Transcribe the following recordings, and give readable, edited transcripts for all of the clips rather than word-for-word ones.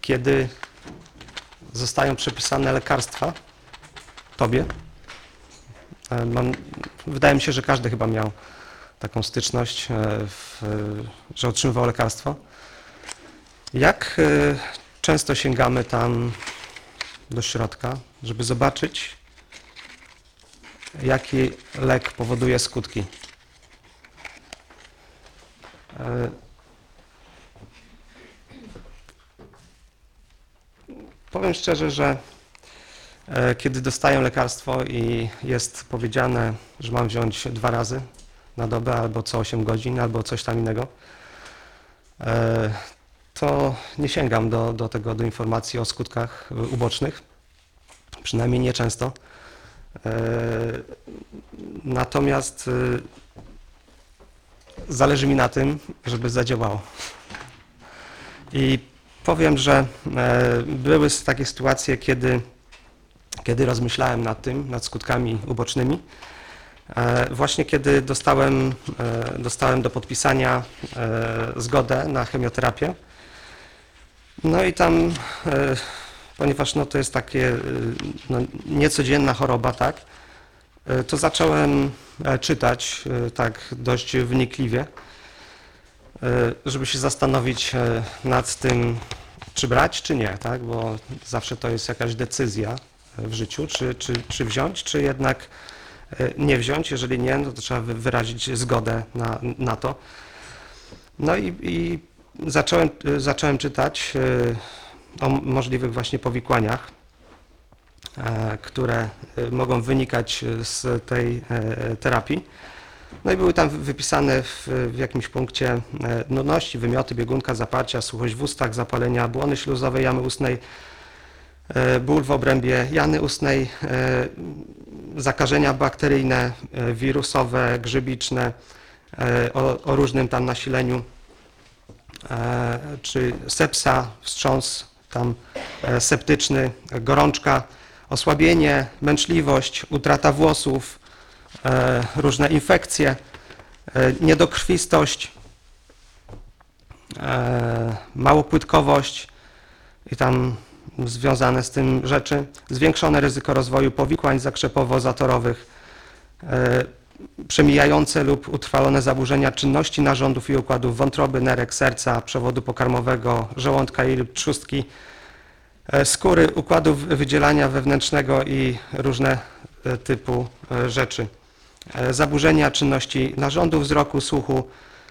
kiedy zostają przepisane lekarstwa tobie, wydaje mi się, że każdy chyba miał taką styczność, że otrzymywał lekarstwo. Jak często sięgamy tam do środka, żeby zobaczyć, jaki lek powoduje skutki? Powiem szczerze, że kiedy dostaję lekarstwo i jest powiedziane, że mam wziąć 2 razy na dobę, albo co 8 godzin, albo coś tam innego, to nie sięgam do informacji o skutkach ubocznych, przynajmniej nie często. Natomiast zależy mi na tym, żeby zadziałało. I powiem, że były takie sytuacje, kiedy rozmyślałem nad tym, nad skutkami ubocznymi, właśnie kiedy dostałem do podpisania zgodę na chemioterapię. No i tam, ponieważ to jest takie niecodzienna choroba, tak, to zacząłem czytać tak dość wnikliwie, żeby się zastanowić nad tym, czy brać, czy nie, tak, bo zawsze to jest jakaś decyzja w życiu, czy wziąć, czy jednak nie wziąć. Jeżeli nie, no to trzeba wyrazić zgodę na to. No i zacząłem czytać o możliwych właśnie powikłaniach, które mogą wynikać z tej terapii. No i były tam wypisane w jakimś punkcie nudności, wymioty, biegunka, zaparcia, suchość w ustach, zapalenia błony śluzowej jamy ustnej, ból w obrębie jany ustnej, zakażenia bakteryjne, wirusowe, grzybiczne, o różnym tam nasileniu, czy sepsa, wstrząs tam septyczny, gorączka, osłabienie, męczliwość, utrata włosów, różne infekcje, niedokrwistość, małopłytkowość i tam związane z tym rzeczy, zwiększone ryzyko rozwoju powikłań zakrzepowo-zatorowych, przemijające lub utrwalone zaburzenia czynności narządów i układów wątroby, nerek, serca, przewodu pokarmowego, żołądka i lub trzustki, skóry, układów wydzielania wewnętrznego i różne typu rzeczy. Zaburzenia czynności narządów wzroku, słuchu,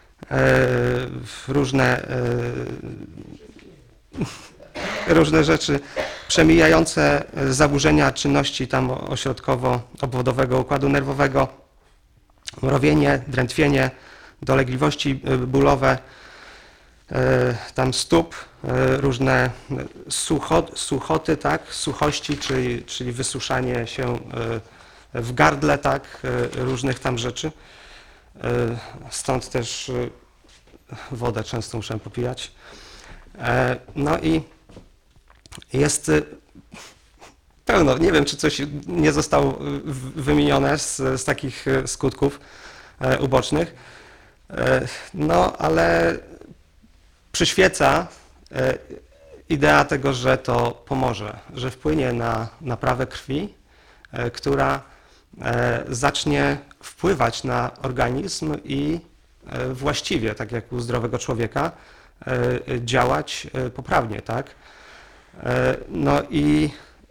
różne rzeczy, przemijające zaburzenia czynności tam ośrodkowo-obwodowego układu nerwowego, mrowienie, drętwienie, dolegliwości bólowe, tam stóp, różne suchoty, tak, suchości, czyli wysuszanie się w gardle, tak, różnych tam rzeczy. Stąd też wodę często muszę popijać. No i jest pełno, nie wiem, czy coś nie zostało wymienione z takich skutków ubocznaprawień, no ale przyświeca idea tego, że to pomoże, że wpłynie na naprawę krwi, która zacznie wpływać na organizm i właściwie, tak jak u zdrowego człowieka, działać poprawnie, tak? No i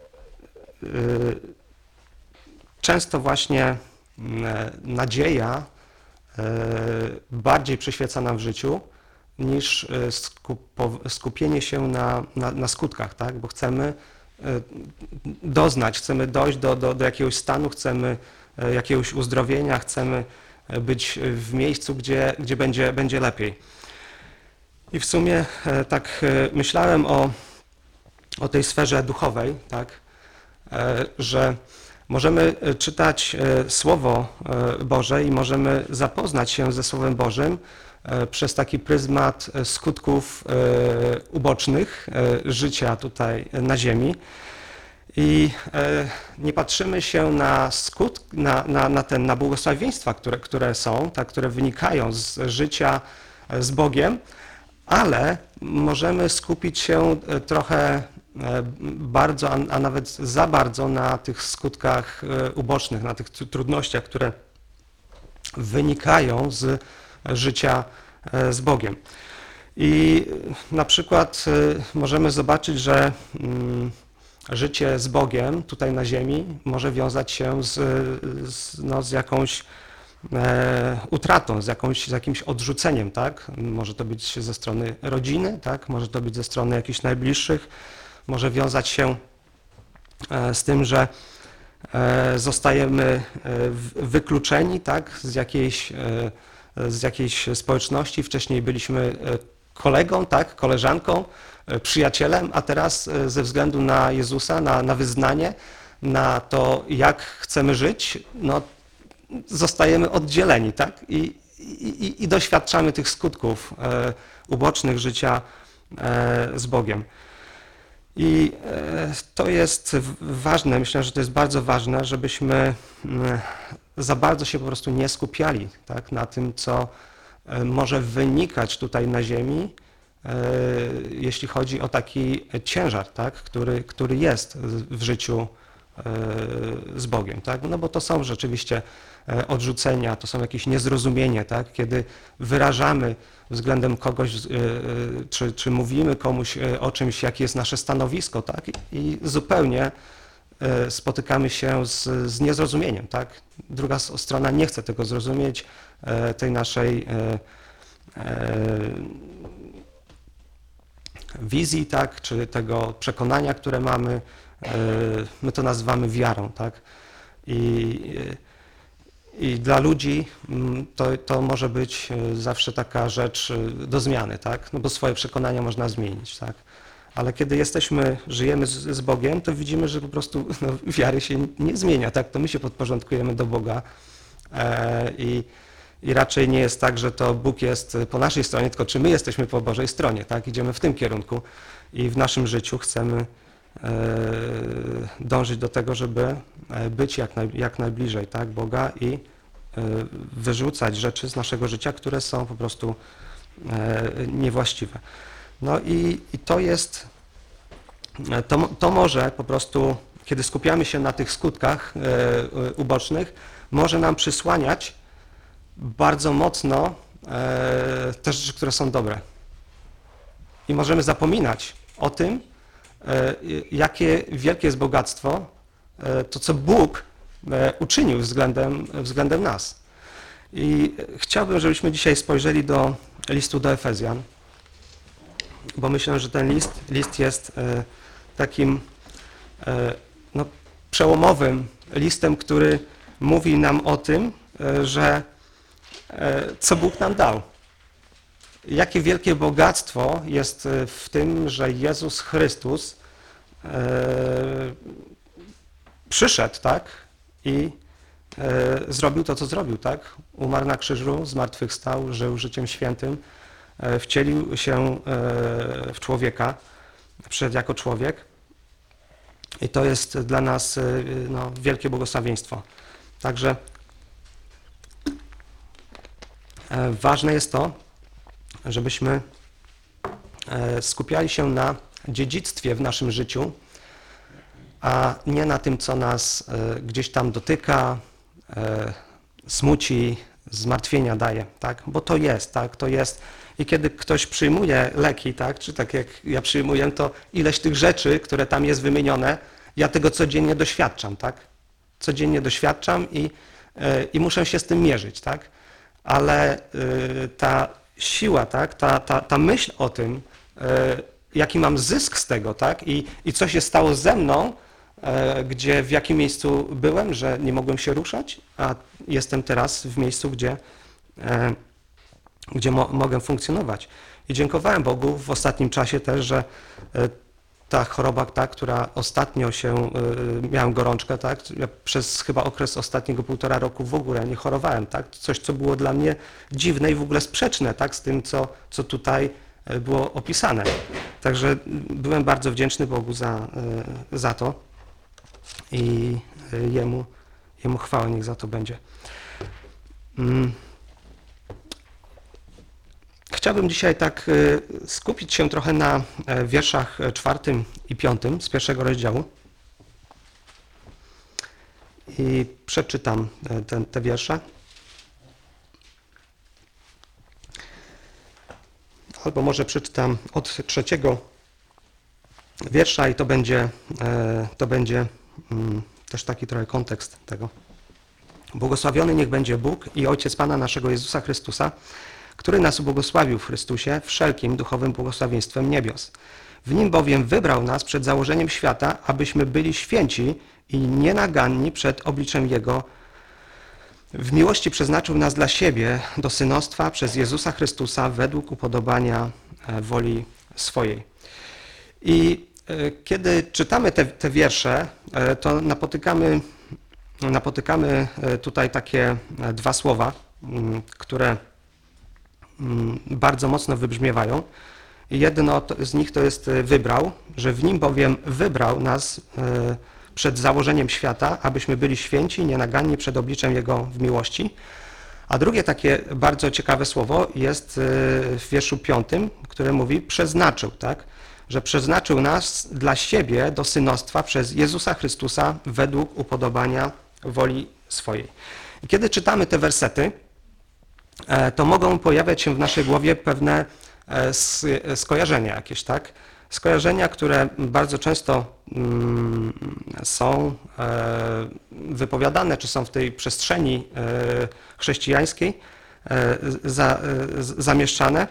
często właśnie nadzieja bardziej przyświeca nam w życiu niż skupienie się na skutkach, tak? Bo chcemy chcemy dojść do jakiegoś stanu, chcemy jakiegoś uzdrowienia, chcemy być w miejscu, gdzie będzie lepiej. I w sumie tak myślałem o tej sferze duchowej, tak, że możemy czytać Słowo Boże i możemy zapoznać się ze Słowem Bożym przez taki pryzmat skutków ubocznych życia tutaj na ziemi. I nie patrzymy się na błogosławieństwa, które są, tak, które wynikają z życia z Bogiem, ale możemy skupić się trochę bardzo, a nawet za bardzo na tych skutkach ubocznych, na tych trudnościach, które wynikają z życia z Bogiem. I na przykład możemy zobaczyć, że życie z Bogiem tutaj na ziemi może wiązać się z jakąś utratą, z jakimś odrzuceniem, tak? Może to być ze strony rodziny, tak? Może to być ze strony jakichś najbliższych, może wiązać się z tym, że zostajemy wykluczeni, tak? Z jakiejś społeczności. Wcześniej byliśmy kolegą, tak? Koleżanką, przyjacielem, a teraz ze względu na Jezusa, na wyznanie, na to, jak chcemy żyć, no, zostajemy oddzieleni, tak? I doświadczamy tych skutków ubocznych życia z Bogiem. I to jest ważne, myślę, że to jest bardzo ważne, żebyśmy za bardzo się po prostu nie skupiali, tak, na tym, co może wynikać tutaj na ziemi, jeśli chodzi o taki ciężar, tak, który jest w życiu z Bogiem, tak? No bo to są rzeczywiście odrzucenia, to są jakieś niezrozumienie, tak? Kiedy wyrażamy względem kogoś, czy mówimy komuś o czymś, jakie jest nasze stanowisko, tak? I zupełnie spotykamy się z niezrozumieniem, tak? Druga strona nie chce tego zrozumieć, tej naszej wizji, tak? Czy tego przekonania, które mamy. My to nazywamy wiarą, tak? I dla ludzi to może być zawsze taka rzecz do zmiany, tak? No bo swoje przekonania można zmienić, tak? Ale kiedy żyjemy z Bogiem, to widzimy, że po prostu no, wiary się nie zmienia, tak? To my się podporządkujemy do Boga i raczej nie jest tak, że to Bóg jest po naszej stronie, tylko czy my jesteśmy po Bożej stronie, tak? Idziemy w tym kierunku i w naszym życiu chcemy dążyć do tego, żeby być jak najbliżej, tak, Boga i wyrzucać rzeczy z naszego życia, które są po prostu niewłaściwe. No i to jest, to może po prostu, kiedy skupiamy się na tych skutkach ubocznych, może nam przysłaniać bardzo mocno te rzeczy, które są dobre. I możemy zapominać o tym, jakie wielkie jest bogactwo, to co Bóg uczynił względem nas. I chciałbym, żebyśmy dzisiaj spojrzeli do listu do Efezjan, bo myślę, że ten list jest takim no, przełomowym listem, który mówi nam o tym, że co Bóg nam dał. Jakie wielkie bogactwo jest w tym, że Jezus Chrystus przyszedł, tak, i zrobił to, co zrobił, tak? Umarł na krzyżu, zmartwychwstał, żył życiem świętym, wcielił się w człowieka, przyszedł jako człowiek i to jest dla nas no, wielkie błogosławieństwo. Także ważne jest to, żebyśmy skupiali się na dziedzictwie w naszym życiu, a nie na tym, co nas gdzieś tam dotyka, smuci, zmartwienia daje, tak? Bo to jest, tak? To jest. I kiedy ktoś przyjmuje leki, tak? Czy tak jak ja przyjmuję, to ileś tych rzeczy, które tam jest wymienione, ja tego codziennie doświadczam, tak? Codziennie doświadczam i muszę się z tym mierzyć, tak? Ale ta siła, tak? Ta myśl o tym, jaki mam zysk z tego, tak? I co się stało ze mną, gdzie w jakim miejscu byłem, że nie mogłem się ruszać, a jestem teraz w miejscu, gdzie mogę funkcjonować. I dziękowałem Bogu w ostatnim czasie też, że ta choroba, tak, która ostatnio miałem gorączkę, tak? Ja przez chyba okres ostatniego 1,5 roku w ogóle nie chorowałem, tak? Coś, co było dla mnie dziwne i w ogóle sprzeczne, tak? Z tym, co tutaj było opisane. Także byłem bardzo wdzięczny Bogu za to i Jemu chwała niech za to będzie. chciałbym dzisiaj tak skupić się trochę na wierszach 4 i 5 z pierwszego rozdziału. I przeczytam te wiersze. Albo może przeczytam od 3 wiersza i to będzie też taki trochę kontekst tego. Błogosławiony niech będzie Bóg i Ojciec Pana naszego Jezusa Chrystusa, który nas ubłogosławił w Chrystusie wszelkim duchowym błogosławieństwem niebios. W Nim bowiem wybrał nas przed założeniem świata, abyśmy byli święci i nienaganni przed obliczem Jego. W miłości przeznaczył nas dla siebie do synostwa przez Jezusa Chrystusa według upodobania woli swojej. I kiedy czytamy te wiersze, to napotykamy tutaj takie dwa słowa, które bardzo mocno wybrzmiewają. Jedno z nich to jest wybrał, że w Nim bowiem wybrał nas przed założeniem świata, abyśmy byli święci, nienaganni przed obliczem Jego w miłości. A drugie takie bardzo ciekawe słowo jest w wierszu 5, które mówi przeznaczył, tak? Że przeznaczył nas dla siebie do synostwa przez Jezusa Chrystusa według upodobania woli swojej. I kiedy czytamy te wersety, to mogą pojawiać się w naszej głowie pewne skojarzenia jakieś, tak? Skojarzenia, które bardzo często są wypowiadane, czy są w tej przestrzeni chrześcijańskiej zamieszczane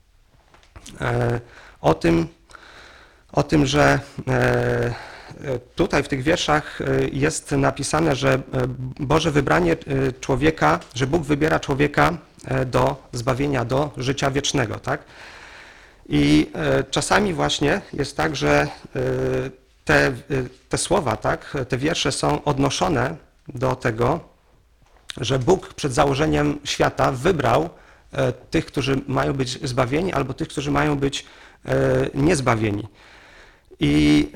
o tym, że tutaj w tych wierszach jest napisane, że Boże wybranie człowieka, że Bóg wybiera człowieka do zbawienia, do życia wiecznego, tak? I czasami właśnie jest tak, że te słowa, tak, te wiersze są odnoszone do tego, że Bóg przed założeniem świata wybrał tych, którzy mają być zbawieni, albo tych, którzy mają być niezbawieni. I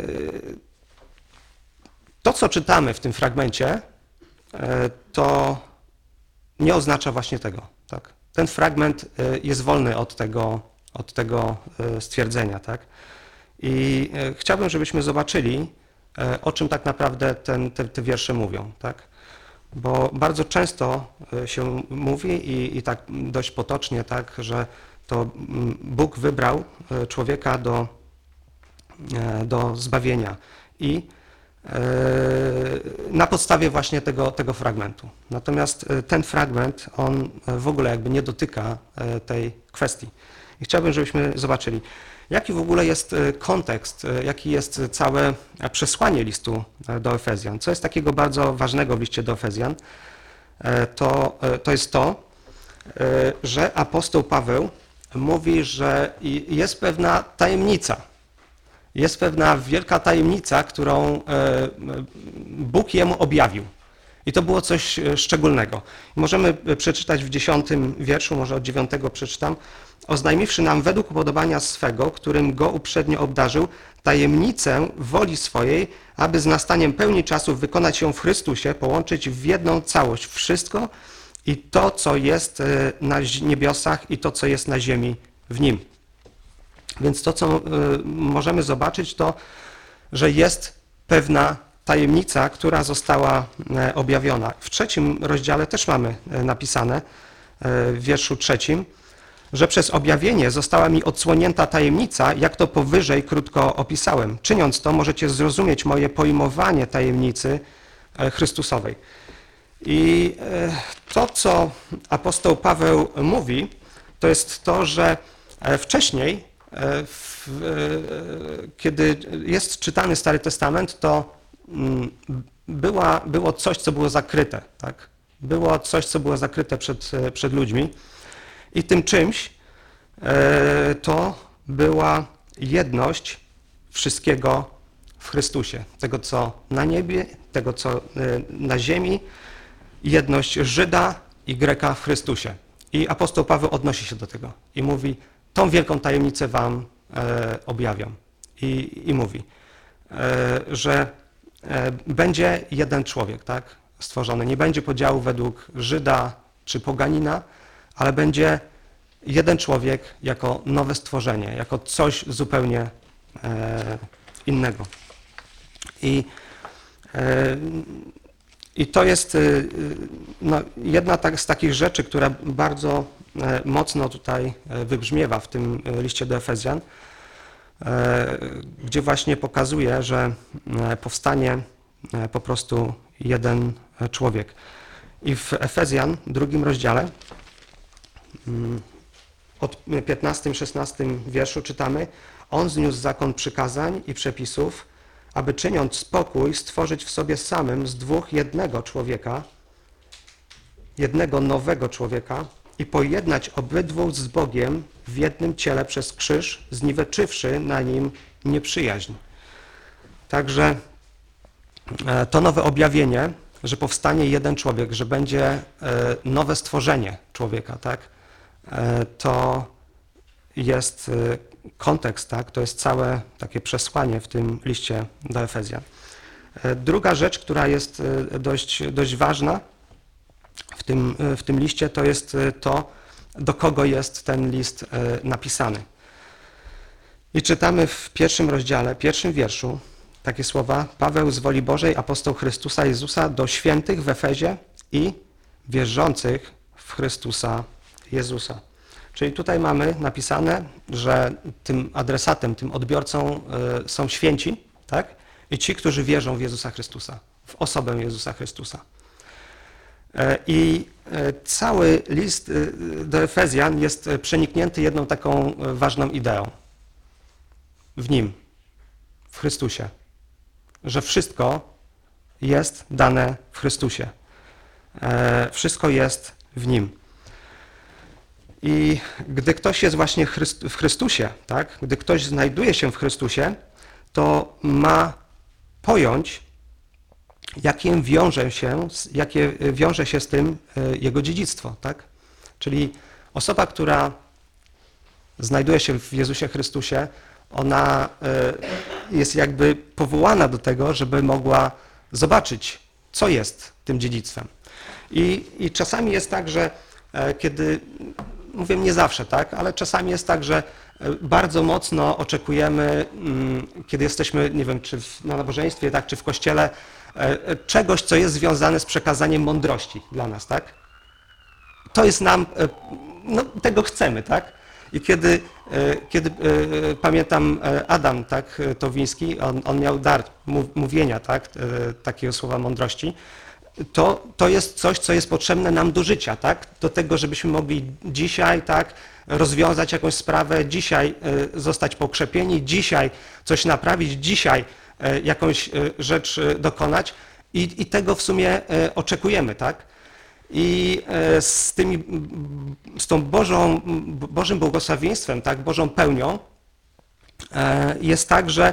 to, co czytamy w tym fragmencie, to nie oznacza właśnie tego. Tak? Ten fragment jest wolny od tego stwierdzenia. Tak? I chciałbym, żebyśmy zobaczyli, o czym tak naprawdę te wiersze mówią. Tak? Bo bardzo często się mówi i tak dość potocznie, tak, że to Bóg wybrał człowieka do zbawienia i na podstawie właśnie tego fragmentu. Natomiast ten fragment, on w ogóle jakby nie dotyka tej kwestii. I chciałbym, żebyśmy zobaczyli, jaki w ogóle jest kontekst, jaki jest całe przesłanie listu do Efezjan. Co jest takiego bardzo ważnego w liście do Efezjan, to jest to, że apostoł Paweł mówi, że jest pewna tajemnica. Jest pewna wielka tajemnica, którą Bóg jemu objawił. I to było coś szczególnego. Możemy przeczytać w 10 wierszu, może od 9 przeczytam. Oznajmiwszy nam według upodobania swego, którym go uprzednio obdarzył, tajemnicę woli swojej, aby z nastaniem pełni czasów wykonać ją w Chrystusie, połączyć w jedną całość wszystko i to, co jest na niebiosach i to, co jest na ziemi w Nim. Więc to, co możemy zobaczyć, to, że jest pewna tajemnica, która została objawiona. W 3 rozdziale też mamy napisane, w wierszu 3, że przez objawienie została mi odsłonięta tajemnica, jak to powyżej krótko opisałem. Czyniąc to, możecie zrozumieć moje pojmowanie tajemnicy Chrystusowej. I to, co apostoł Paweł mówi, to jest to, że wcześniej, kiedy jest czytany Stary Testament, to było coś, co było zakryte. Tak? Było coś, co było zakryte przed ludźmi. I tym czymś to była jedność wszystkiego w Chrystusie. Tego, co na niebie, tego, co na ziemi, jedność Żyda i Greka w Chrystusie. I apostoł Paweł odnosi się do tego i mówi, tą wielką tajemnicę wam objawiam. I mówi, że będzie jeden człowiek, tak, stworzony. Nie będzie podziału według Żyda czy poganina, ale będzie jeden człowiek jako nowe stworzenie, jako coś zupełnie innego. I to jest no, jedna z takich rzeczy, która bardzo mocno tutaj wybrzmiewa w tym liście do Efezjan, gdzie właśnie pokazuje, że powstanie po prostu jeden człowiek. I w Efezjan, 2 rozdziale, od 15-16 wierszu czytamy: On zniósł zakon przykazań i przepisów, aby czyniąc spokój, stworzyć w sobie samym z dwóch jednego człowieka, jednego nowego człowieka i pojednać obydwu z Bogiem w jednym ciele przez krzyż, zniweczywszy na nim nieprzyjaźń. Także to nowe objawienie, że powstanie jeden człowiek, że będzie nowe stworzenie człowieka, tak? To jest kontekst, tak? To jest całe takie przesłanie w tym liście do Efezjan. Druga rzecz, która jest dość ważna w tym liście, to jest to, do kogo jest ten list napisany. I czytamy w 1 rozdziale, 1 wierszu takie słowa: Paweł z woli Bożej, apostoł Chrystusa Jezusa, do świętych w Efezie i wierzących w Chrystusa Jezusa. Czyli tutaj mamy napisane, że tym adresatem, tym odbiorcą są święci, tak? I ci, którzy wierzą w Jezusa Chrystusa, w osobę Jezusa Chrystusa. I cały list do Efezjan jest przeniknięty jedną taką ważną ideą. W Nim, w Chrystusie. Że wszystko jest dane w Chrystusie. Wszystko jest w Nim. I gdy ktoś jest właśnie w Chrystusie, tak? Gdy ktoś znajduje się w Chrystusie, to ma pojąć, jakie wiąże się z tym jego dziedzictwo, tak? Czyli osoba, która znajduje się w Jezusie Chrystusie, ona jest jakby powołana do tego, żeby mogła zobaczyć, co jest tym dziedzictwem. I czasami jest tak, że kiedy, mówię nie zawsze, tak, ale czasami jest tak, że bardzo mocno oczekujemy, kiedy jesteśmy, nie wiem, czy na nabożeństwie, tak, czy w kościele, czegoś, co jest związane z przekazaniem mądrości dla nas, tak? To jest nam, no, tego chcemy, tak? I kiedy pamiętam Adam, tak, Towiński, on miał dar mówienia, tak, takiego słowa mądrości, to jest coś, co jest potrzebne nam do życia, tak? Do tego, żebyśmy mogli dzisiaj, tak, rozwiązać jakąś sprawę, dzisiaj zostać pokrzepieni, dzisiaj coś naprawić, dzisiaj jakąś rzecz dokonać i tego w sumie oczekujemy, tak? I z tą Bożym błogosławieństwem, tak, Bożą pełnią jest tak, że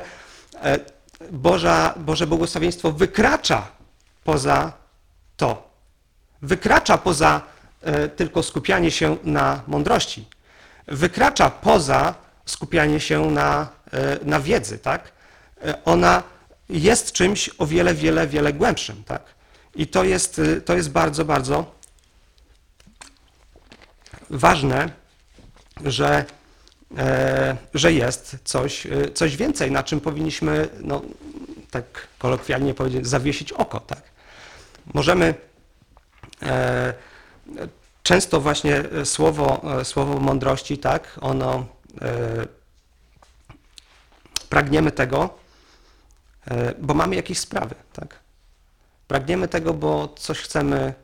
Boże błogosławieństwo wykracza poza to. Wykracza poza tylko skupianie się na mądrości. Wykracza poza skupianie się na wiedzy, tak? Ona jest czymś o wiele, wiele, wiele głębszym, tak? I to jest bardzo, bardzo ważne, że jest coś więcej, na czym powinniśmy, no, tak kolokwialnie powiedzieć, zawiesić oko, tak? Możemy często właśnie słowo mądrości, tak, ono pragniemy tego, bo mamy jakieś sprawy, tak? Pragniemy tego, bo coś chcemy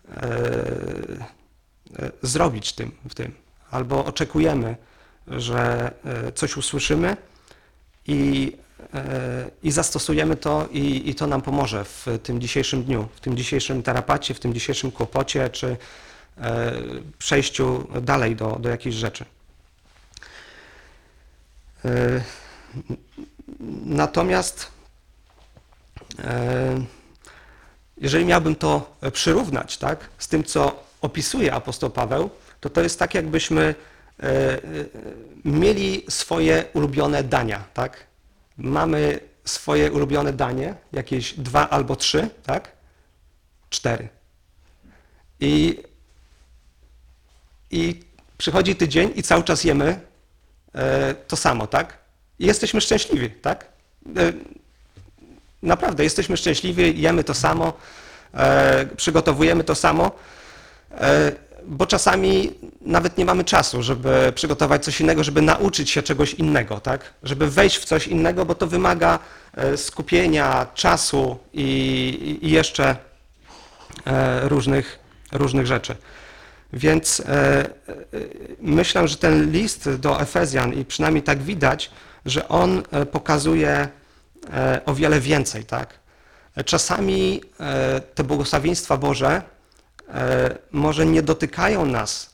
zrobić w tym, albo oczekujemy, że coś usłyszymy i zastosujemy to i to nam pomoże w tym dzisiejszym dniu, w tym dzisiejszym tarapacie, w tym dzisiejszym kłopocie, czy przejściu dalej do jakiejś rzeczy. Natomiast jeżeli miałbym to przyrównać, tak, z tym, co opisuje apostoł Paweł, to jest tak, jakbyśmy mieli swoje ulubione dania, tak? Mamy swoje ulubione danie, jakieś 2 albo 3, tak? 4. I Przychodzi tydzień i cały czas jemy to samo, tak? I jesteśmy szczęśliwi, tak? Naprawdę, jesteśmy szczęśliwi, jemy to samo, przygotowujemy to samo, bo czasami nawet nie mamy czasu, żeby przygotować coś innego, żeby nauczyć się czegoś innego, tak? Żeby wejść w coś innego, bo to wymaga skupienia, czasu i jeszcze różnych rzeczy. Więc myślę, że ten list do Efezjan, i przynajmniej tak widać, że on pokazuje o wiele więcej, tak? Czasami te błogosławieństwa Boże może nie dotykają nas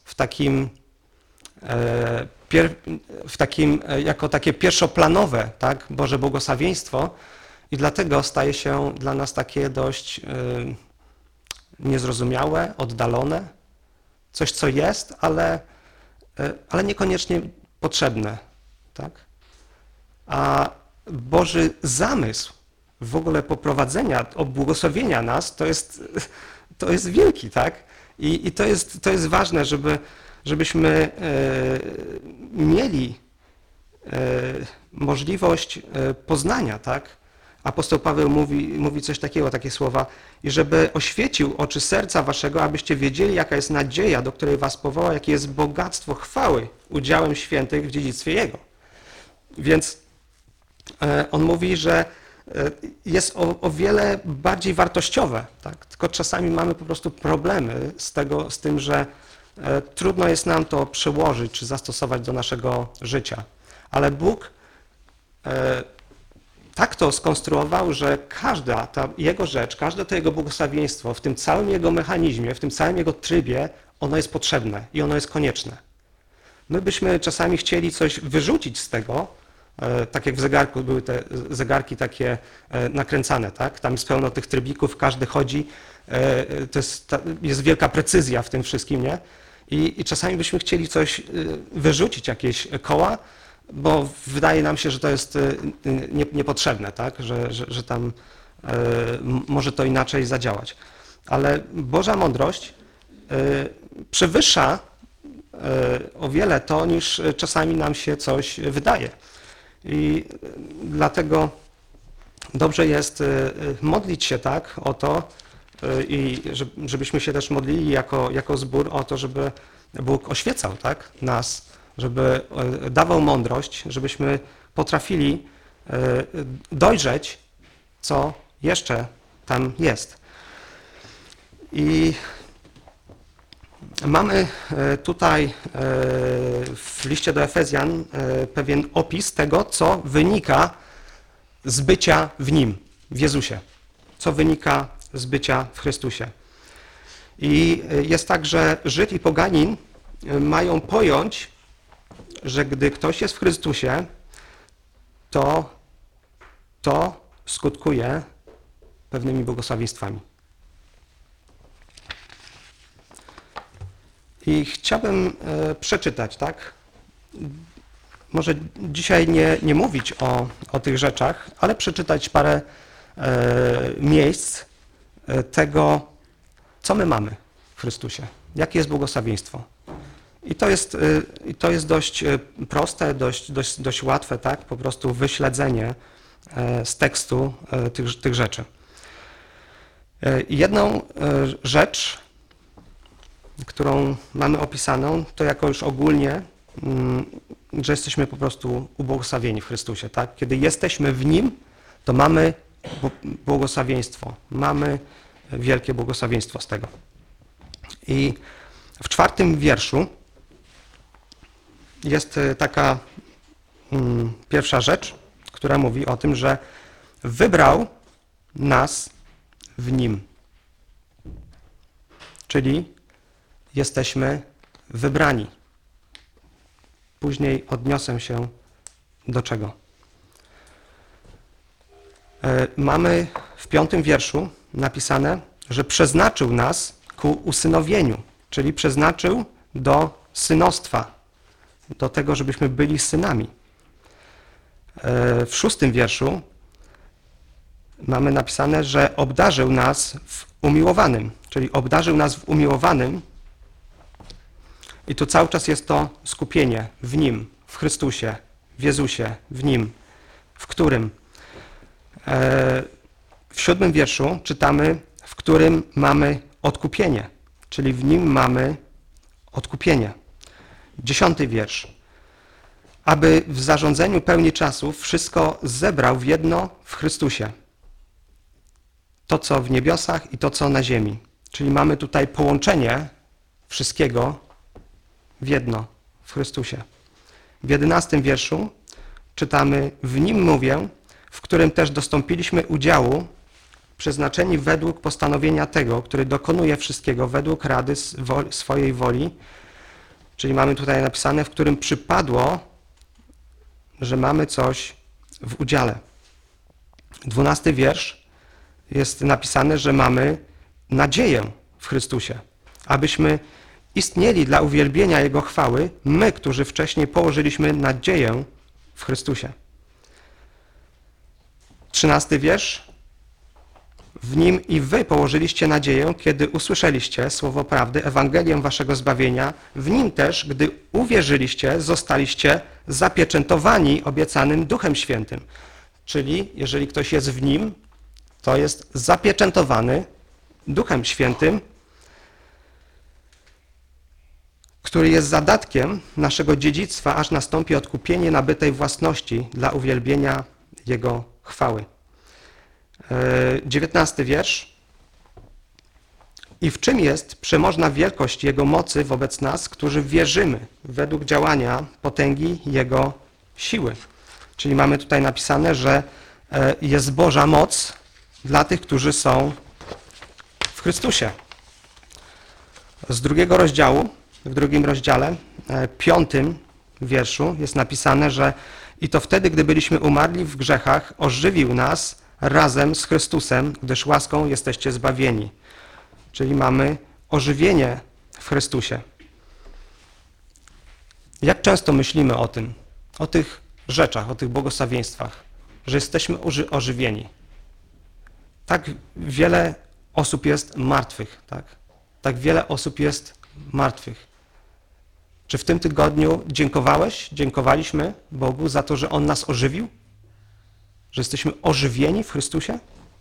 w takim jako takie pierwszoplanowe, tak? Boże błogosławieństwo, i dlatego staje się dla nas takie dość niezrozumiałe, oddalone, coś co jest, ale niekoniecznie potrzebne, tak? A Boży zamysł w ogóle poprowadzenia, obłogosławienia nas, to jest wielki, tak? I to jest ważne, żebyśmy mieli możliwość poznania, tak? Apostoł Paweł mówi coś takiego, takie słowa, i żeby oświecił oczy serca waszego, abyście wiedzieli, jaka jest nadzieja, do której was powoła, jakie jest bogactwo chwały udziałem świętych w dziedzictwie Jego. Więc on mówi, że jest o wiele bardziej wartościowe, tak? Tylko czasami mamy po prostu problemy z tym, że trudno jest nam to przełożyć czy zastosować do naszego życia. Ale Bóg tak to skonstruował, że każda ta Jego rzecz, każde to Jego błogosławieństwo w tym całym Jego mechanizmie, w tym całym Jego trybie, ono jest potrzebne i ono jest konieczne. My byśmy czasami chcieli coś wyrzucić z tego, tak jak w zegarku były te zegarki takie nakręcane, tak? Tam jest pełno tych trybików, każdy chodzi, jest wielka precyzja w tym wszystkim, nie? I czasami byśmy chcieli coś wyrzucić, jakieś koła, bo wydaje nam się, że to jest niepotrzebne, tak? Że tam może to inaczej zadziałać. Ale Boża mądrość przewyższa o wiele to, niż czasami nam się coś wydaje. I dlatego dobrze jest modlić się tak o to i żebyśmy się też modlili jako zbór o to, żeby Bóg oświecał, tak, nas, żeby dawał mądrość, żebyśmy potrafili dojrzeć, co jeszcze tam jest. I mamy tutaj w liście do Efezjan pewien opis tego, co wynika z bycia w Nim, w Jezusie, co wynika z bycia w Chrystusie. I jest tak, że Żyd i poganin mają pojąć, że gdy ktoś jest w Chrystusie, to skutkuje pewnymi błogosławieństwami. I chciałbym przeczytać, tak? Może dzisiaj nie mówić o tych rzeczach, ale przeczytać parę miejsc tego, co my mamy w Chrystusie, jakie jest błogosławieństwo. I to jest dość proste, dość łatwe, tak? Po prostu wyśledzenie z tekstu tych rzeczy. Jedną rzecz, którą mamy opisaną, to jako już ogólnie, że jesteśmy po prostu ubłogosławieni w Chrystusie, tak? Kiedy jesteśmy w Nim, to mamy błogosławieństwo, mamy wielkie błogosławieństwo z tego. I w 4 wierszu jest taka pierwsza rzecz, która mówi o tym, że wybrał nas w Nim. Czyli jesteśmy wybrani. Później odniosę się do czego. Mamy w 5 wierszu napisane, że przeznaczył nas ku usynowieniu, czyli przeznaczył do synostwa, do tego, żebyśmy byli synami. W 6 wierszu mamy napisane, że obdarzył nas w umiłowanym, czyli obdarzył nas w umiłowanym I tu cały czas jest to skupienie w Nim, w Chrystusie, w Jezusie, w Nim, w którym. W 7 wierszu czytamy, w którym mamy odkupienie, czyli w Nim mamy odkupienie. 10 wiersz. Aby w zarządzeniu pełni czasów wszystko zebrał w jedno w Chrystusie. To, co w niebiosach i to, co na ziemi. Czyli mamy tutaj połączenie wszystkiego w jedno w Chrystusie. W 11 wierszu czytamy, w Nim mówię, w którym też dostąpiliśmy udziału, przeznaczeni według postanowienia tego, który dokonuje wszystkiego według rady swojej woli. Czyli mamy tutaj napisane, w którym przypadło, że mamy coś w udziale. 12 wiersz jest napisane, że mamy nadzieję w Chrystusie, abyśmy istnieli dla uwielbienia Jego chwały, my, którzy wcześniej położyliśmy nadzieję w Chrystusie. 13 wiersz. W Nim i wy położyliście nadzieję, kiedy usłyszeliście słowo prawdy, Ewangelię waszego zbawienia. W Nim też, gdy uwierzyliście, zostaliście zapieczętowani obiecanym Duchem Świętym. Czyli jeżeli ktoś jest w Nim, to jest zapieczętowany Duchem Świętym, który jest zadatkiem naszego dziedzictwa, aż nastąpi odkupienie nabytej własności dla uwielbienia Jego chwały. 19 wiersz. I w czym jest przemożna wielkość Jego mocy wobec nas, którzy wierzymy według działania potęgi Jego siły. Czyli mamy tutaj napisane, że jest Boża moc dla tych, którzy są w Chrystusie. Z drugiego rozdziału, w drugim rozdziale, 5 wierszu jest napisane, że i to wtedy, gdy byliśmy umarli w grzechach, ożywił nas razem z Chrystusem, gdyż łaską jesteście zbawieni. Czyli mamy ożywienie w Chrystusie. Jak często myślimy o tym, o tych rzeczach, o tych błogosławieństwach, że jesteśmy ożywieni? Tak wiele osób jest martwych, tak? Tak wiele osób jest martwych. Czy w tym tygodniu dziękowaliśmy Bogu za to, że On nas ożywił? Że jesteśmy ożywieni w Chrystusie?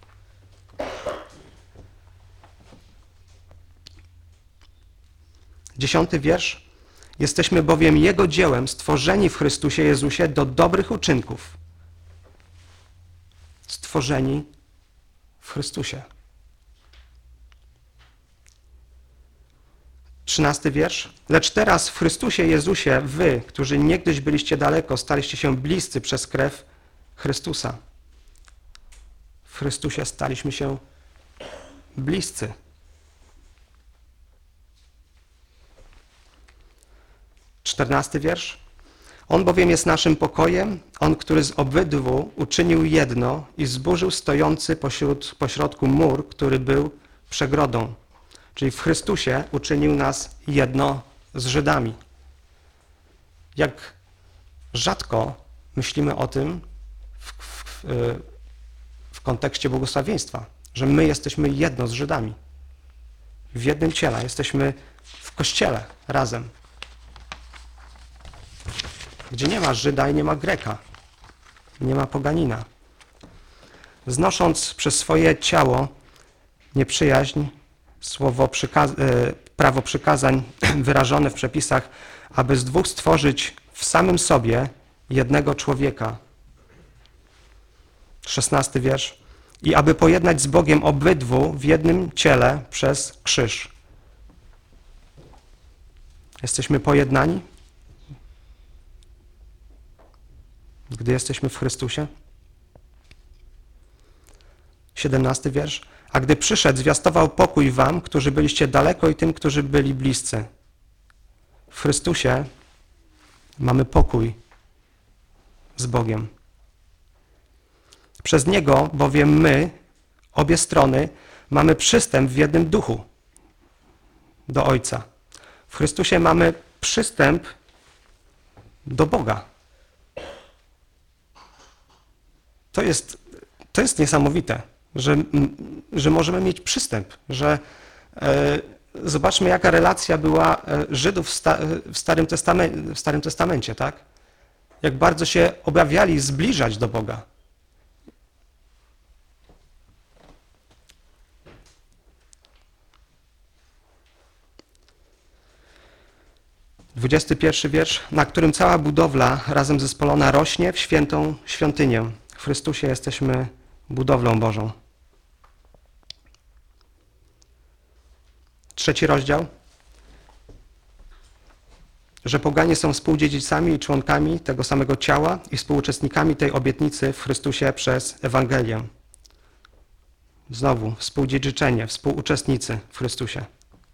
Dziesiąty wiersz. Jesteśmy bowiem Jego dziełem, stworzeni w Chrystusie Jezusie do dobrych uczynków. Stworzeni w Chrystusie. 13 wiersz. Lecz teraz w Chrystusie Jezusie wy, którzy niegdyś byliście daleko, staliście się bliscy przez krew Chrystusa. W Chrystusie staliśmy się bliscy. 14 wiersz. On bowiem jest naszym pokojem, On, który z obydwu uczynił jedno i zburzył stojący pośrodku mur, który był przegrodą. Czyli w Chrystusie uczynił nas jedno z Żydami. Jak rzadko myślimy o tym w kontekście błogosławieństwa, że my jesteśmy jedno z Żydami. W jednym ciele, jesteśmy w Kościele razem, gdzie nie ma Żyda i nie ma Greka, nie ma poganina. Znosząc przez swoje ciało nieprzyjaźń, prawo przykazań wyrażone w przepisach, aby z dwóch stworzyć w samym sobie jednego człowieka. 16 wiersz. I aby pojednać z Bogiem obydwu w jednym ciele przez krzyż. Jesteśmy pojednani, gdy jesteśmy w Chrystusie. 17 wiersz. A gdy przyszedł, zwiastował pokój wam, którzy byliście daleko i tym, którzy byli bliscy. W Chrystusie mamy pokój z Bogiem. Przez Niego bowiem my, obie strony, mamy przystęp w jednym duchu do Ojca. W Chrystusie mamy przystęp do Boga. To jest niesamowite, że możemy mieć przystęp, że zobaczmy, jaka relacja była Żydów w Starym Testamencie, tak? Jak bardzo się obawiali zbliżać do Boga. XXI wiersz, na którym cała budowla razem zespolona rośnie w świętą świątynię. W Chrystusie jesteśmy budowlą Bożą. 3 rozdział. Że poganie są współdziedzicami i członkami tego samego ciała i współuczestnikami tej obietnicy w Chrystusie przez Ewangelię. Znowu, współdziedziczenie, współuczestnicy w Chrystusie.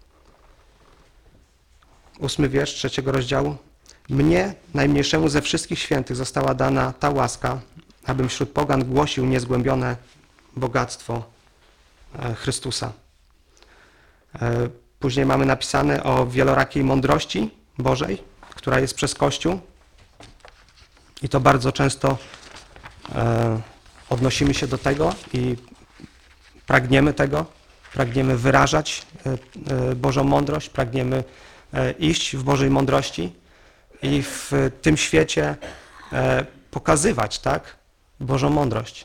8 wiersz 3 rozdziału. Mnie, najmniejszemu ze wszystkich świętych, została dana ta łaska, abym wśród pogan głosił niezgłębione bogactwo Chrystusa. Później mamy napisane o wielorakiej mądrości Bożej, która jest przez Kościół. I to bardzo często odnosimy się do tego i pragniemy tego. Pragniemy wyrażać Bożą mądrość, pragniemy iść w Bożej mądrości i w tym świecie pokazywać, tak, Bożą mądrość.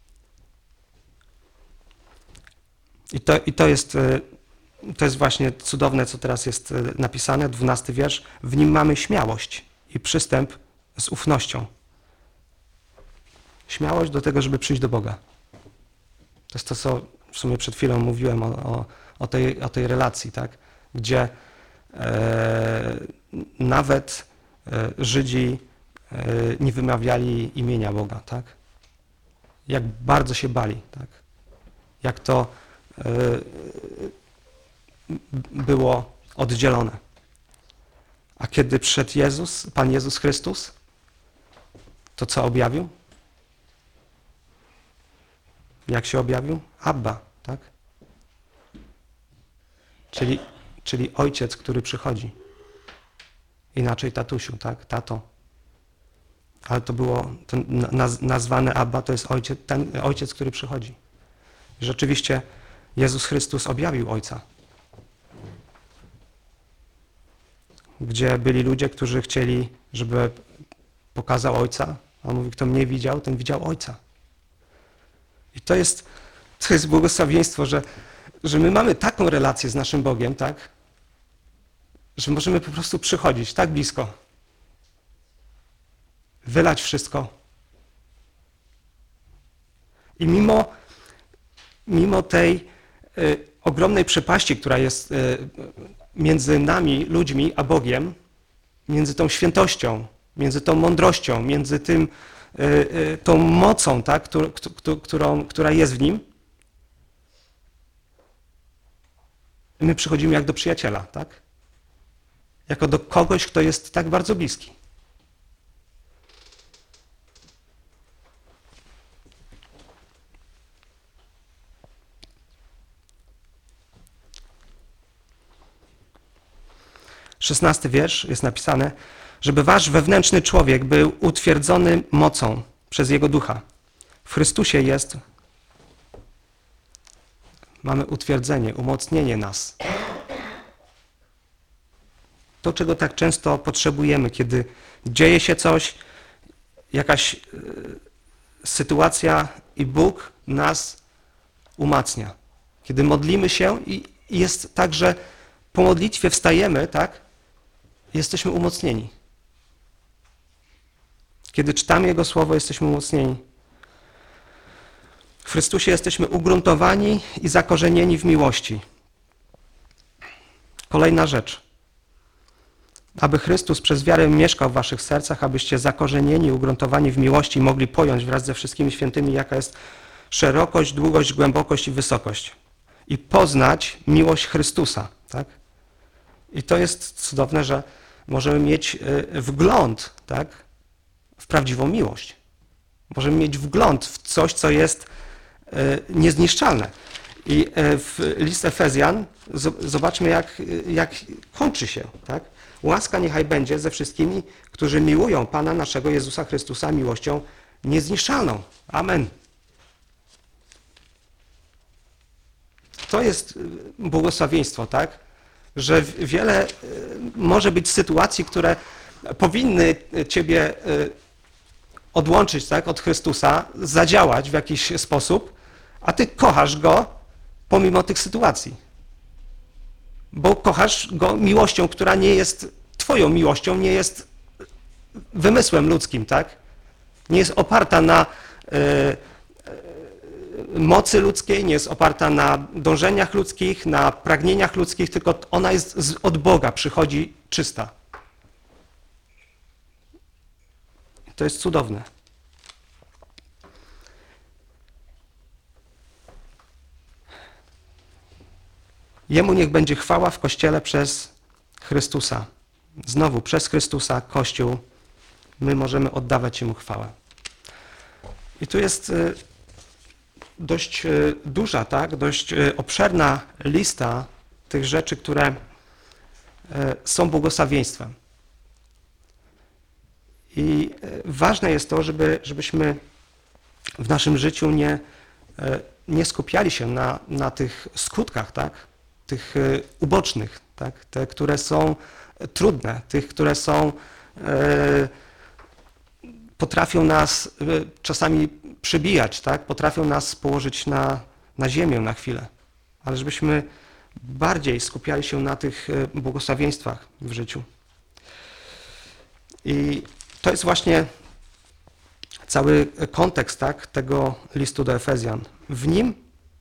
I to jest właśnie cudowne, co teraz jest napisane, 12 wiersz. W nim mamy śmiałość i przystęp z ufnością. Śmiałość do tego, żeby przyjść do Boga. To jest to, co w sumie przed chwilą mówiłem o tej relacji, tak? Gdzie nawet Żydzi nie wymawiali imienia Boga, tak? Jak bardzo się bali, tak? Jak to było oddzielone. A kiedy przyszedł Pan Jezus Chrystus, to co objawił? Jak się objawił? Abba, tak? Czyli ojciec, który przychodzi. Inaczej tatusiu, tak? Tato. Ale to było nazwane Abba, to jest ten ojciec, który przychodzi. Rzeczywiście Jezus Chrystus objawił Ojca. Gdzie byli ludzie, którzy chcieli, żeby pokazał Ojca, a on mówi, kto mnie widział, ten widział Ojca. I to jest błogosławieństwo, że my mamy taką relację z naszym Bogiem, tak? Że możemy po prostu przychodzić tak blisko, wylać wszystko. I mimo tej ogromnej przepaści, która jest między nami, ludźmi, a Bogiem, między tą świętością, między tą mądrością, między tą mocą, tak, która jest w Nim, my przychodzimy jak do przyjaciela, tak? Jako do kogoś, kto jest tak bardzo bliski. Szesnasty wiersz jest napisane, żeby wasz wewnętrzny człowiek był utwierdzony mocą przez Jego Ducha. W Chrystusie mamy utwierdzenie, umocnienie nas. To, czego tak często potrzebujemy, kiedy dzieje się coś, jakaś sytuacja i Bóg nas umacnia. Kiedy modlimy się i jest tak, że po modlitwie wstajemy, tak? Jesteśmy umocnieni. Kiedy czytamy Jego Słowo, jesteśmy umocnieni. W Chrystusie jesteśmy ugruntowani i zakorzenieni w miłości. Kolejna rzecz. Aby Chrystus przez wiarę mieszkał w waszych sercach, abyście zakorzenieni i ugruntowani w miłości mogli pojąć wraz ze wszystkimi świętymi, jaka jest szerokość, długość, głębokość i wysokość. I poznać miłość Chrystusa. Tak? I to jest cudowne, że możemy mieć wgląd, tak, w prawdziwą miłość. Możemy mieć wgląd w coś, co jest niezniszczalne. I w list Efezjan zobaczmy, jak kończy się. Tak? Łaska niechaj będzie ze wszystkimi, którzy miłują Pana naszego Jezusa Chrystusa miłością niezniszczalną. Amen. To jest błogosławieństwo, tak? że wiele może być sytuacji, które powinny ciebie odłączyć, tak, od Chrystusa, zadziałać w jakiś sposób, a ty kochasz Go pomimo tych sytuacji. Bo kochasz Go miłością, która nie jest twoją miłością, nie jest wymysłem ludzkim, tak? Nie jest oparta na mocy ludzkiej, nie jest oparta na dążeniach ludzkich, na pragnieniach ludzkich, tylko ona jest od Boga, przychodzi czysta. To jest cudowne. Jemu niech będzie chwała w Kościele przez Chrystusa. Znowu, przez Chrystusa, Kościół, my możemy oddawać Jemu chwałę. I tu jest dość duża, tak? Dość obszerna lista tych rzeczy, które są błogosławieństwem. I ważne jest to, żebyśmy w naszym życiu nie skupiali się na tych skutkach, tak? Tych ubocznych, tak? Te, które są trudne, tych, które są, potrafią nas czasami przybijać, tak? Potrafią nas położyć na ziemię na chwilę. Ale żebyśmy bardziej skupiali się na tych błogosławieństwach w życiu. I to jest właśnie cały kontekst, tak, tego listu do Efezjan. W nim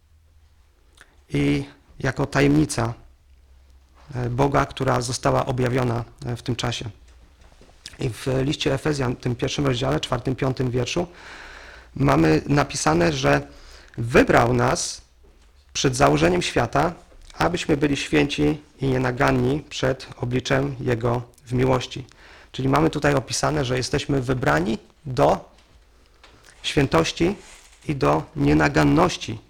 i jako tajemnica Boga, która została objawiona w tym czasie. I w liście Efezjan, w tym pierwszym rozdziale, 4-5 wierszu, mamy napisane, że wybrał nas przed założeniem świata, abyśmy byli święci i nienaganni przed obliczem Jego w miłości. Czyli mamy tutaj opisane, że jesteśmy wybrani do świętości i do nienaganności.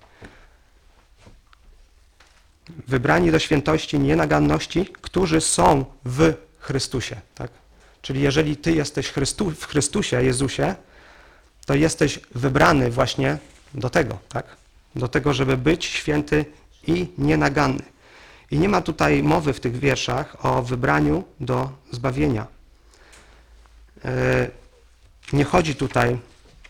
Wybrani do świętości, nienaganności, którzy są w Chrystusie. Tak? Czyli jeżeli ty jesteś w Chrystusie, Jezusie, to jesteś wybrany właśnie do tego, tak? Do tego, żeby być święty i nienaganny. I nie ma tutaj mowy w tych wierszach o wybraniu do zbawienia. Nie chodzi tutaj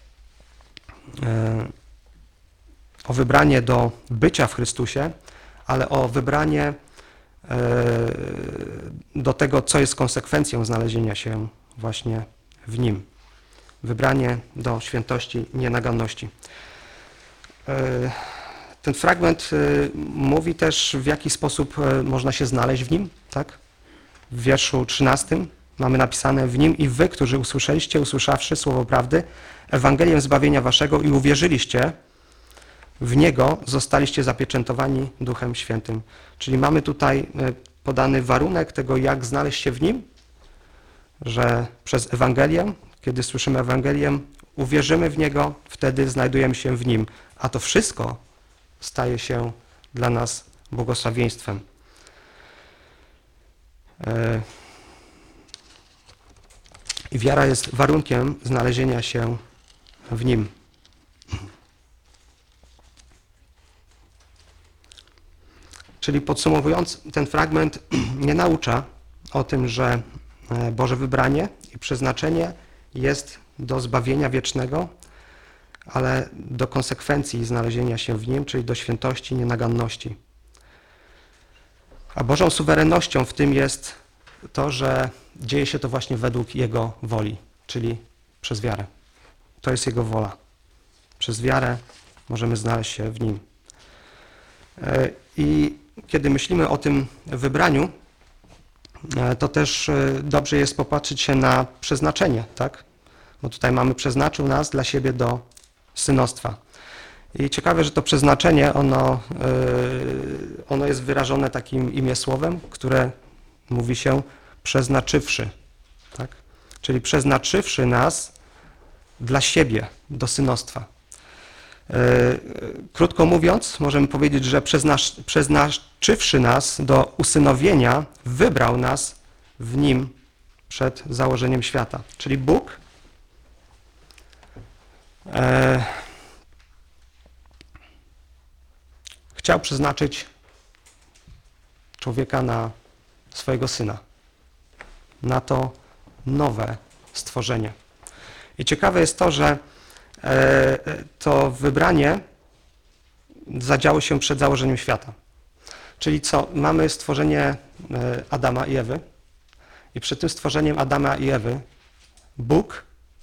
o wybranie do bycia w Chrystusie, ale o wybranie do tego, co jest konsekwencją znalezienia się właśnie w Nim. Wybranie do świętości, nienaganności. Ten fragment mówi też, w jaki sposób można się znaleźć w Nim, tak? W wierszu 13 mamy napisane: w Nim i wy, którzy usłyszeliście, usłyszawszy słowo prawdy, Ewangelię zbawienia waszego i uwierzyliście, w Niego zostaliście zapieczętowani Duchem Świętym. Czyli mamy tutaj podany warunek tego, jak znaleźć się w Nim, że przez Ewangelię, kiedy słyszymy Ewangelię, uwierzymy w Niego, wtedy znajdujemy się w Nim. A to wszystko staje się dla nas błogosławieństwem. I wiara jest warunkiem znalezienia się w Nim. Czyli podsumowując, ten fragment nie naucza o tym, że Boże wybranie i przeznaczenie jest do zbawienia wiecznego, ale do konsekwencji znalezienia się w Nim, czyli do świętości, nienaganności. A Bożą suwerennością w tym jest to, że dzieje się to właśnie według Jego woli, czyli przez wiarę. To jest Jego wola. Przez wiarę możemy znaleźć się w Nim. I kiedy myślimy o tym wybraniu, to też dobrze jest popatrzeć się na przeznaczenie, tak? Bo tutaj mamy: przeznaczył nas dla siebie do synostwa. I ciekawe, że to przeznaczenie, ono jest wyrażone takim imiesłowem, które mówi się przeznaczywszy, tak? Czyli przeznaczywszy nas dla siebie do synostwa. Krótko mówiąc, możemy powiedzieć, że przeznaczywszy nas do usynowienia, wybrał nas w Nim przed założeniem świata. Czyli Bóg chciał przeznaczyć człowieka na swojego Syna, na to nowe stworzenie. I ciekawe jest to, że to wybranie zadziało się przed założeniem świata. Czyli co? Mamy stworzenie Adama i Ewy i przed tym stworzeniem Adama i Ewy Bóg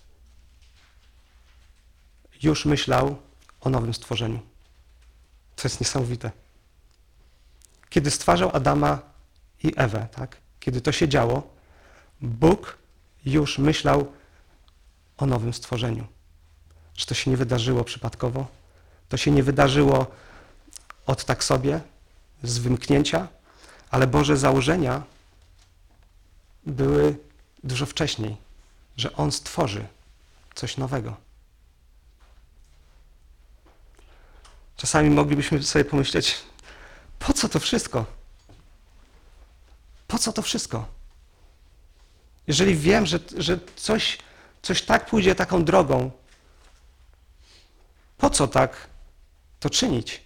już myślał o nowym stworzeniu. To jest niesamowite. Kiedy stwarzał Adama i Ewę, tak? Kiedy to się działo, Bóg już myślał o nowym stworzeniu. Że to się nie wydarzyło przypadkowo, to się nie wydarzyło od tak sobie, z wymknięcia, ale Boże założenia były dużo wcześniej, że On stworzy coś nowego. Czasami moglibyśmy sobie pomyśleć, po co to wszystko? Po co to wszystko? Jeżeli wiem, że coś tak pójdzie taką drogą, po co tak to czynić?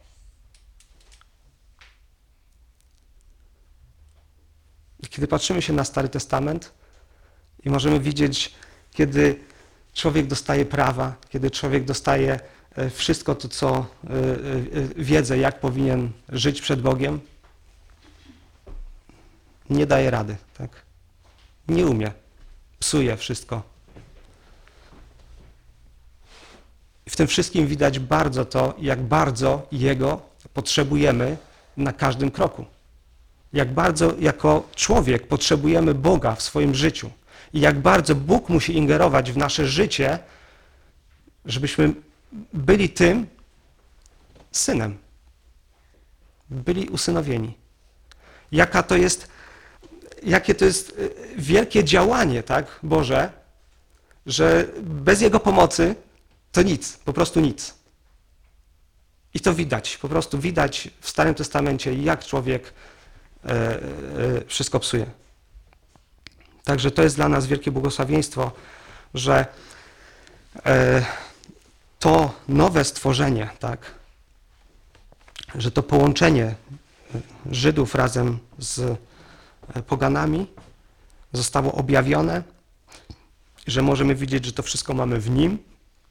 I kiedy patrzymy się na Stary Testament i możemy widzieć, kiedy człowiek dostaje prawa, kiedy człowiek dostaje wszystko to, co wiedzę, jak powinien żyć przed Bogiem, nie daje rady, tak? Nie umie, psuje wszystko. I w tym wszystkim widać bardzo to, jak bardzo Jego potrzebujemy na każdym kroku. Jak bardzo jako człowiek potrzebujemy Boga w swoim życiu. I jak bardzo Bóg musi ingerować w nasze życie, żebyśmy byli tym synem. Byli usynowieni. Jakie to jest wielkie działanie, tak, Boże, że bez Jego pomocy to nic, po prostu nic. I to widać, po prostu widać w Starym Testamencie, jak człowiek wszystko psuje. Także to jest dla nas wielkie błogosławieństwo, że to nowe stworzenie, tak, że to połączenie Żydów razem z poganami zostało objawione, że możemy widzieć, że to wszystko mamy w Nim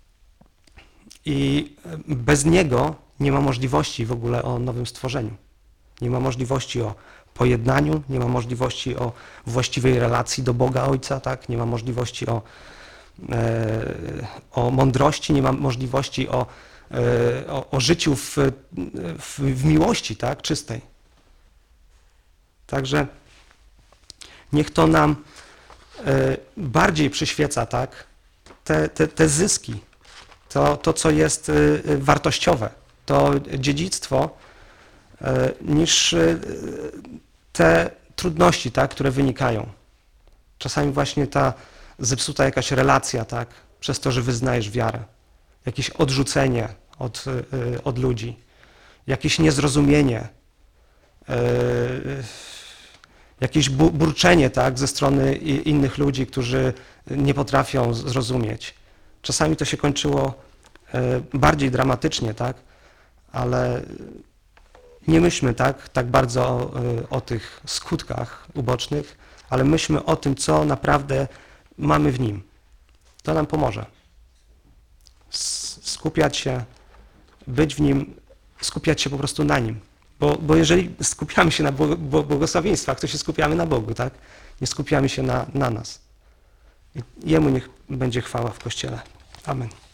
i bez Niego nie ma możliwości w ogóle o nowym stworzeniu. Nie ma możliwości o pojednaniu, nie ma możliwości o właściwej relacji do Boga Ojca, tak? Nie ma możliwości o mądrości, nie ma możliwości o życiu w miłości, tak? Czystej. Także niech to nam bardziej przyświeca, tak? Te zyski, to co jest wartościowe, to dziedzictwo, niż te trudności, tak, które wynikają. Czasami właśnie ta zepsuta jakaś relacja, tak, przez to, że wyznajesz wiarę, jakieś odrzucenie od ludzi, jakieś niezrozumienie, jakieś burczenie, tak, ze strony innych ludzi, którzy nie potrafią zrozumieć. Czasami to się kończyło bardziej dramatycznie, tak, ale nie myślmy tak bardzo o tych skutkach ubocznych, ale myślmy o tym, co naprawdę mamy w Nim. To nam pomoże. Skupiać się, być w Nim, skupiać się po prostu na Nim. Bo jeżeli skupiamy się na błogosławieństwach, to się skupiamy na Bogu, tak? Nie skupiamy się na nas. I Jemu niech będzie chwała w Kościele. Amen.